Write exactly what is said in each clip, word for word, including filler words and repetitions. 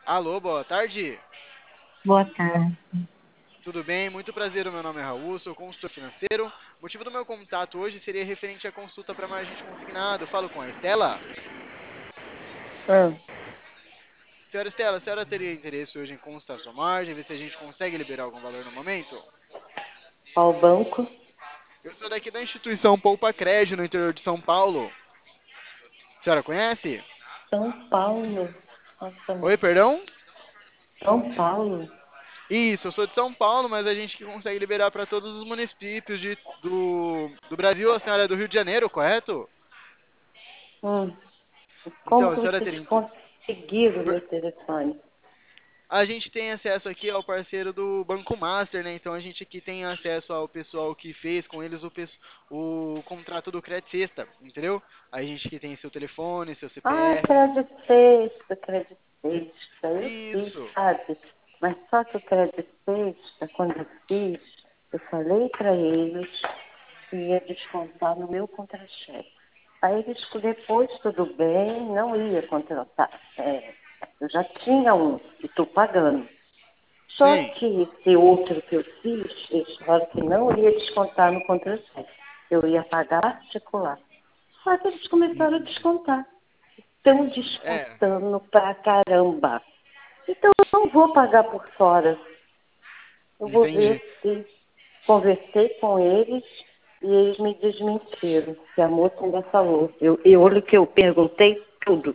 Alô, boa tarde. Boa tarde. Tudo bem? Muito prazer, o meu nome é Raul, sou consultor financeiro. O motivo do meu contato hoje seria referente à consulta para margem de consignado. Falo com a Estela. Ah, Senhora Estela, a senhora teria interesse hoje em consultar sua margem, ver se a gente consegue liberar algum valor no momento? ao banco, Eu sou daqui da instituição Poupa Crédito, no interior de São Paulo. A senhora conhece? São Paulo. Nossa, Oi, mãe. perdão? São Paulo. Isso, eu sou de São Paulo, mas a gente que consegue liberar para todos os municípios de- do, do Brasil. A senhora é do Rio de Janeiro, correto? Hum. Então, Como a que senhora vocês teria interesse? conseguiram meu telefone? A gente tem acesso aqui ao parceiro do Banco Master, né? Então a gente aqui tem acesso ao pessoal que fez com eles o, pes- o contrato do Credit Sexta, entendeu? A gente que tem seu telefone, seu Ah, C P F. crédito sexta, crédito sexta. Eu fiz, Isso. sabe? Mas só que o crédito sexta, quando eu fiz, eu falei para eles que ia descontar no meu contra-cheque. Aí eles, depois, tudo bem, não ia contratar. É, eu já tinha um e estou pagando. Só Sim. que esse outro que eu fiz, eles falaram que não ia descontar no contra-cheque. Eu ia pagar particular. Só que eles começaram a Entendi. descontar. Estão É, descontando pra caramba. Então eu não vou pagar por fora. Eu vou entendi. ver se conversei com eles e eles me desmentiram. Que a moça ainda falou. Eu, eu olho que eu perguntei tudo.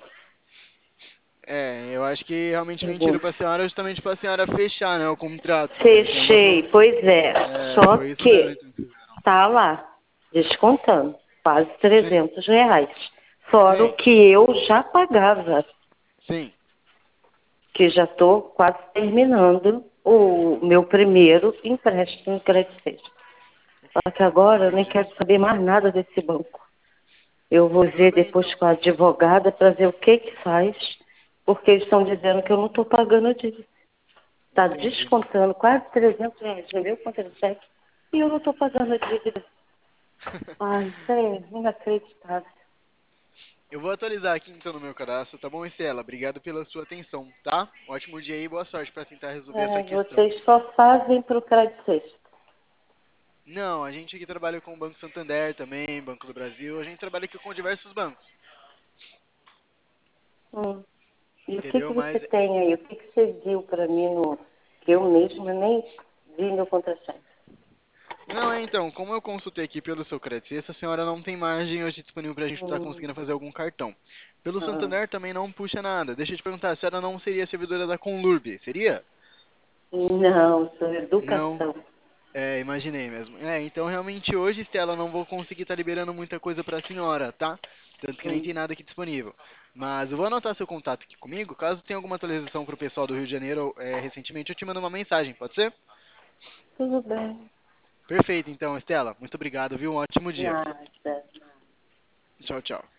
É, eu acho que realmente mentiram Pergunto. pra senhora justamente pra senhora fechar, né, o contrato, porque tem uma... Fechei, pois é. É, Só foi isso mesmo que então, que fizeram. tá lá, descontando, quase Sim, trezentos reais. Fora o sim, que eu já pagava, sim. que já estou quase terminando o meu primeiro empréstimo em crédito. Só que agora eu nem Entendi. quero saber mais nada desse banco. Eu vou Tudo ver bem depois então. com a advogada para ver o que que faz, porque eles estão dizendo que eu não estou pagando a dívida. Está Entendi. descontando quase trezentos reais no meu contra-cheque e eu não estou pagando a dívida. Ai, isso é inacreditável. Eu vou atualizar aqui então no meu cadastro, tá bom, Estela? Obrigado pela sua atenção, tá? Ótimo dia aí, boa sorte para tentar resolver essa É, questão. vocês só fazem para o crédito sexto. Não, a gente aqui trabalha com o Banco Santander também, Banco do Brasil, a gente trabalha aqui com diversos bancos, Hum. E o que, que entendeu? você Mas tem aí? O que, que você viu para mim no... que eu mesma nem vi no contra-cheque? não é então, como eu consultei aqui pelo seu crédito, essa senhora não tem margem hoje disponível pra gente estar Hum. conseguindo fazer algum cartão. Pelo Ah. Santander também não puxa nada. Deixa eu te perguntar, a senhora não seria servidora da Conlurb, seria? Não, sou Não. educação. É, imaginei mesmo. É, então realmente hoje, Estela, não vou conseguir estar liberando muita coisa pra senhora, tá? Tanto que nem Hum. tem nada aqui disponível. Mas eu vou anotar seu contato aqui comigo. Caso tenha alguma atualização pro pessoal do Rio de Janeiro é, recentemente, eu te mando uma mensagem, pode ser? Tudo bem. Perfeito, então, Estela. Muito obrigado, viu? Um ótimo dia. Nada. Tchau, tchau.